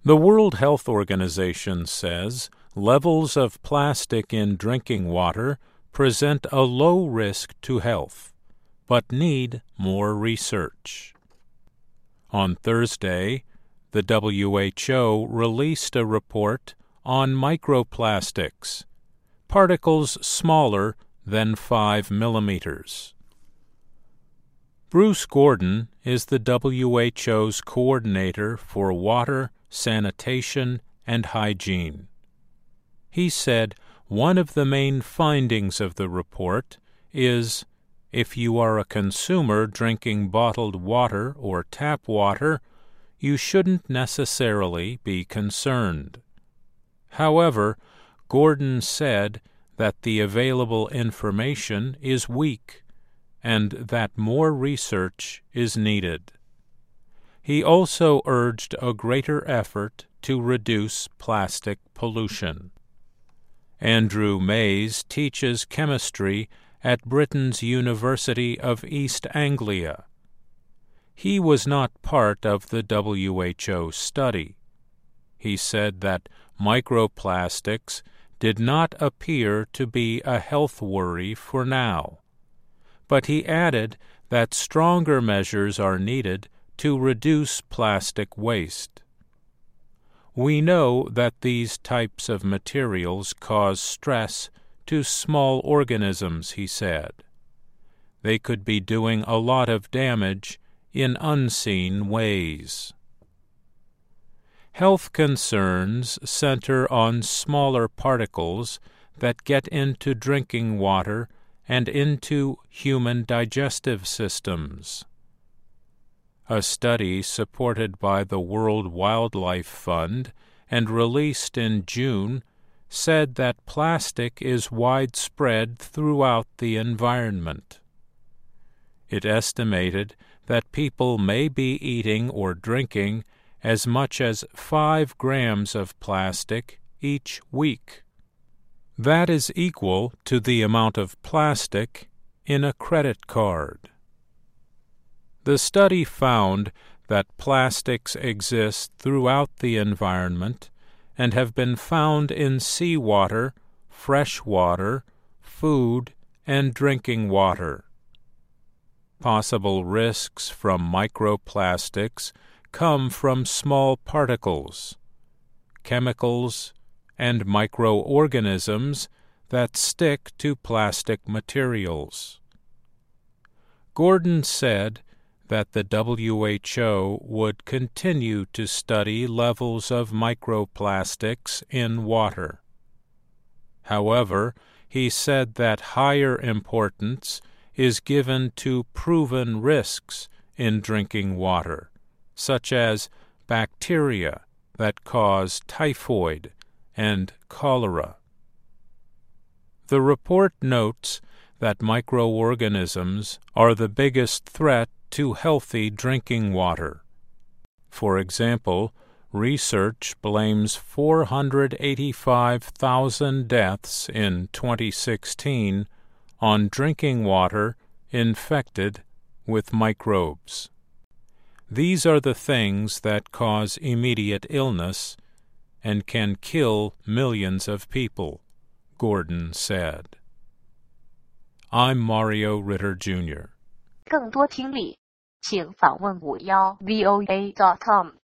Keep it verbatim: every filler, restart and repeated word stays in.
The World Health Organization says levels of plastic in drinking water present a low risk to health, but need more research. On Thursday, the W H O released a report on microplastics, particles smaller than five millimeters. Bruce Gordon is the W H O's coordinator for water, sanitation, and hygiene. He said one of the main findings of the report is if you are a consumer drinking bottled water or tap water, you shouldn't necessarily be concerned. However, Gordon said that the available information is weak and that more research is needed. He also urged a greater effort to reduce plastic pollution. Andrew Mays teaches chemistry at Britain's University of East Anglia. He was not part of the W H O study. He said that microplastics did not appear to be a health worry for now, but he added that stronger measures are needed to reduce plastic waste. We know that these types of materials cause stress to small organisms, he said. They could be doing a lot of damage in unseen ways. Health concerns center on smaller particles that get into drinking water and into human digestive systems. A study supported by the World Wildlife Fund and released in June said that plastic is widespread throughout the environment. It estimated that people may be eating or drinking as much as five grams of plastic each week. That is equal to the amount of plastic in a credit card. The study found that plastics exist throughout the environment and have been found in seawater, fresh water, food, and drinking water. Possible risks from microplastics come from small particles, chemicals, and microorganisms that stick to plastic materials. Gordon said that the W H O would continue to study levels of microplastics in water. However, he said that higher importance is given to proven risks in drinking water, such as bacteria that cause typhoid and cholera. The report notes that microorganisms are the biggest threat to healthy drinking water. For example, research blames four hundred eighty-five thousand deaths in twenty sixteen on drinking water infected with microbes. These are the things that cause immediate illness and can kill millions of people, Gordon said. I'm Mario Ritter Junior 更多听力，请访问五幺 V O A dot com。